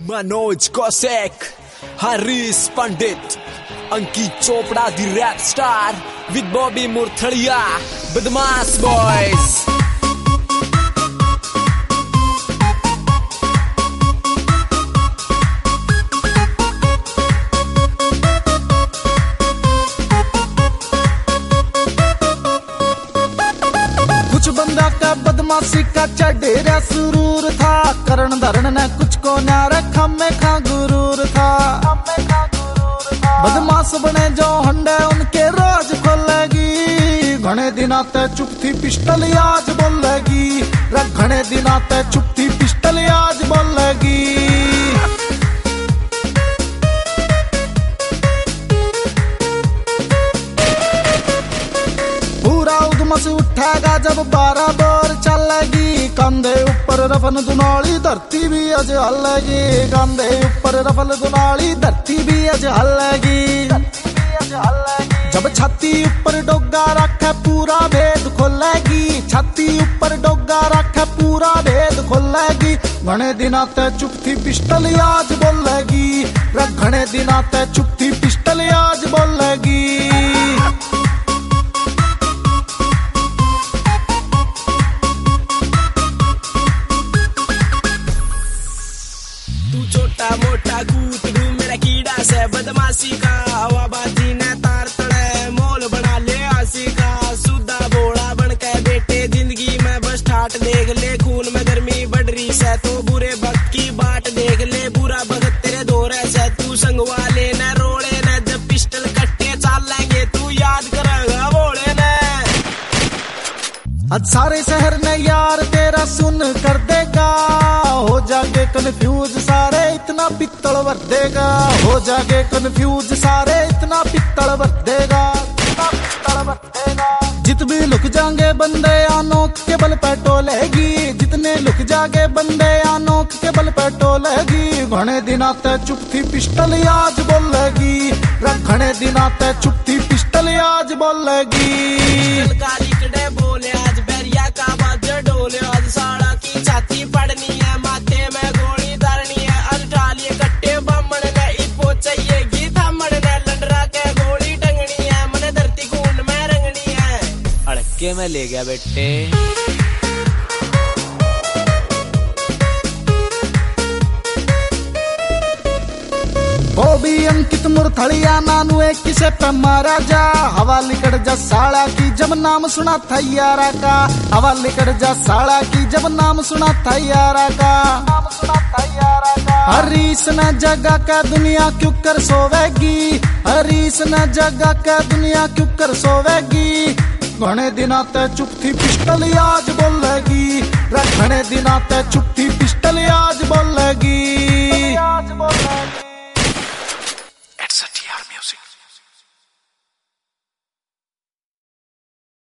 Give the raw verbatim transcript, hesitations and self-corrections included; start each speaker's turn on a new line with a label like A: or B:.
A: Manoj Kaushik, Harish Pandit, Ankit Chopra the rap star with Bobby Murthadiya, Badmash boys.
B: कुछ बंदा का बदमाशी का चढ़ेरा सुरूर था, करण धरण ने कुछ को ना रखा में खा गुरूर था। बदमाश बने जो हंडे उनके राज खोलेगी, घने दिना ते चुप थी पिस्टल आज बोलेगी, घने दिना ते चुप थी पिस्टल आज बोलेगी। पूरा उधमस उठेगा जब बारह बोर चलेगी, कंधे ऊपर रफल दुनाली धरती भी अज हलेगी, कंधे ऊपर रफल दुनाली धरती भी अज हलेगी। जब छाती ऊपर डोगा रखे पूरा भेद खोलेगी, छाती ऊपर डोगा रखे पूरा भेद खोलेगी, घने दिना ते चुप थी पिस्टल आज बोलेगी, घने दिना ते चुप थी पिस्टल आज बोलेगी।
A: छोटा मोटा कूतरू मेरा कीड़ा से बदमाशी का, हवाबाजी ने तार तड़े मोल बना ले आसी का, सुधा बोड़ा बन के बेटे जिंदगी में बस ठाट देख ले, खून में गर्मी बढ़ रही से तो बुरे वक्त की बाट देख ले, बुरा वक्त तेरे दौरे से तू संग वाले न रोड़े न, जब पिस्टल कट्टे चाल लेंगे तू याद करेगा बोले न।
B: आज सारे शहर ने यार तेरा सुन कर देगा, हो जाके कन्फ्यूज सारे इतना पित्तल भर देगा, हो जाके कन्फ्यूज सारे इतना पित्तल भर देगा, इतना पित्तल भर देगा। जित भी लुक जाएंगे बंदे आनोक के बल पे टोलेगी, जितने लुक जागे बंदे आनोक के बल पे टोलेगी, घने दिना ते चुप थी पिस्टल आज बोलेगी, घने दिना ते चुप थी पिस्टल आज बोलेगी। बोले आज बैरिया का बाज डोले, आज साड़ा की छाती पड़नी है, माथे में गोली धरनी है, आज डालिए कट्टे बमन ने इपो चाहिए गी थमन ने, लंडरा के गोली टंगनी है, मन धरती खून में रंगनी है, अड़के में ले गया बेटे। वो भी अंकित मुरथड़िया नानू एक किसे पे मारा जा, हवा लिकड़ जा साड़ा की जब नाम सुना था यारा का, हवा लिकड़ जा साड़ा की जब नाम सुना था यारा का, नाम सुना था यारा का। हरीश न जगा का दुनिया क्यों कर सोवेगी, हरीश न जगा का दुनिया क्यों कर सोवेगी, घने दिना ते चुप थी पिस्टल आज बोलेगी, घने दिना ते चुप थी पिस्टल आज